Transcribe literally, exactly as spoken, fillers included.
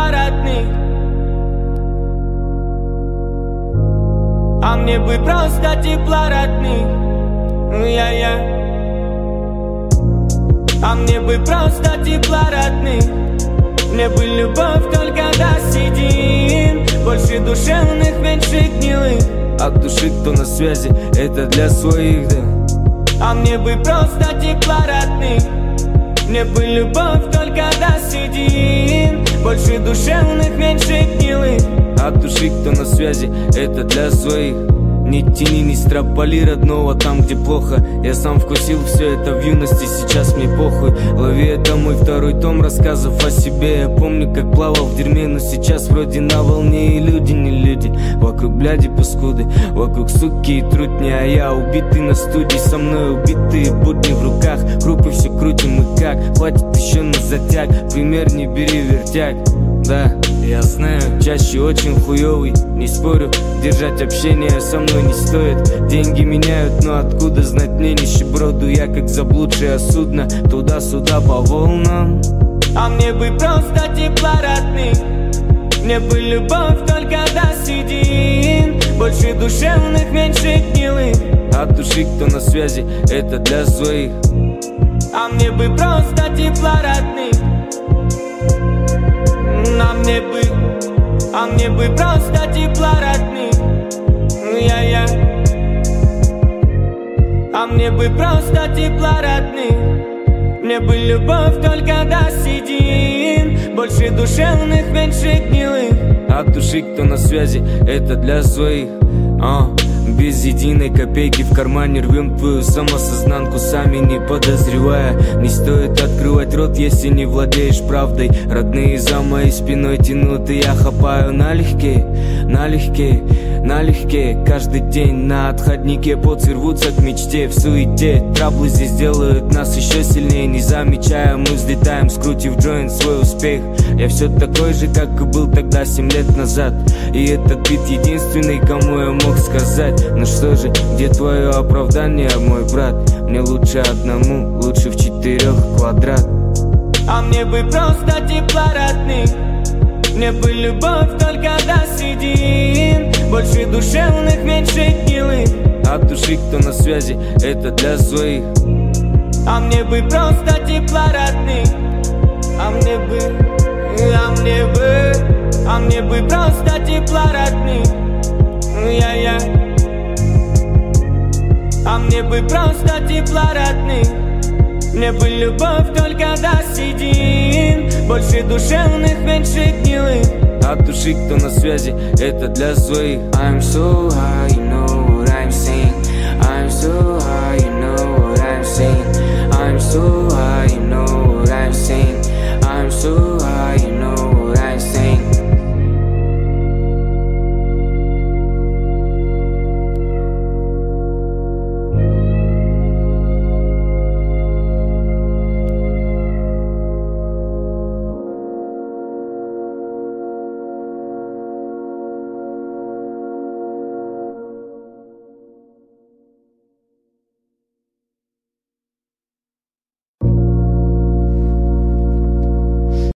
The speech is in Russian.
тепла родных. А мне бы просто тепла родных. Я-я. А мне бы просто тепла родных. Мне бы любовь только до седин. Больше душевных, меньше гнилых. От души кто на связи, это для своих, да. А мне бы просто тепла родных. Мне бы любовь только до седин. Больше душевных, меньше гнилых. От души кто на связи, это для своих. Не тяни, не строполи родного там, где плохо. Я сам вкусил все это в юности, сейчас мне похуй. Лови, это мой второй том рассказов о себе. Я помню, как плавал в дерьме, но сейчас вроде на волне. И люди не люди, вокруг бляди паскуды, вокруг суки и трутни. А я убитый на студии, со мной убитые будни в руках. Крупы все крутим и как, хватит еще на затяг. Пример не бери, вертяг. Да, я знаю, чаще очень хуёвый, не спорю. Держать общение со мной не стоит. Деньги меняют, но откуда знать мне нищеброду? Я как заблудшее судно, туда-сюда по волнам. А мне бы просто тепла родных. Мне бы любовь только до седин. Больше душевных, меньше гнилых. От души кто на связи, это для своих. А мне бы просто тепла родных. А мне бы, а мне бы просто тепла родных. Я-я. А мне бы просто тепла родных. Мне бы любовь только до седин. Больше душевных, меньше гнилых. От души кто на связи, это для своих. А, без единой копейки в кармане рвем твою самосознанку, сами не подозревая. Не стоит открывать рот, если не владеешь правдой. Родные за моей спиной тянут, и я хапаю налегке, налегке, налегке. Каждый день на отходнике поцы рвутся к мечте. В суете траблы здесь делают нас еще сильнее. Не замечая, мы взлетаем, скрутив джойнт свой успех. Я все такой же, как и был тогда семь лет назад. И этот бит единственный, кому я мог сказать: ну что же, где твое оправдание, мой брат? Мне лучше одному, лучше в четырех квадрат. А мне бы просто тепла родных. Мне бы любовь только до седин. Больше душевных, меньше гнилых. От души кто на связи, это для своих. А мне бы просто тепла родных. А мне бы, а мне бы, а мне бы просто тепла родных. Я-я. А мне бы просто тепла родных. Мне бы любовь только до седин. Больше душевных, меньше гнилых. От души кто на связи, это для своих. I'm so high, you know what I'm saying. I'm so high, you know what I'm saying. I'm so high, you know